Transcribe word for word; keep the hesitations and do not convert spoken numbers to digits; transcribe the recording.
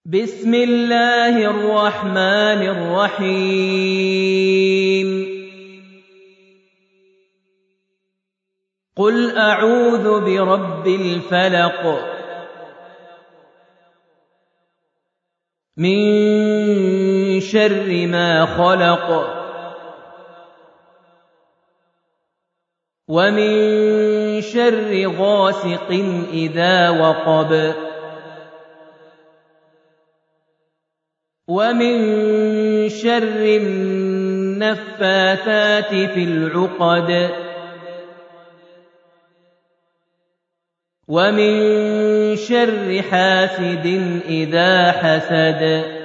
بسم الله الرحمن الرحيم قل أعوذ برب الفلق من شر ما خلق ومن شر غاسق إذا وقب ومن شر النفاثات في العقد ومن شر حاسد إذا حسد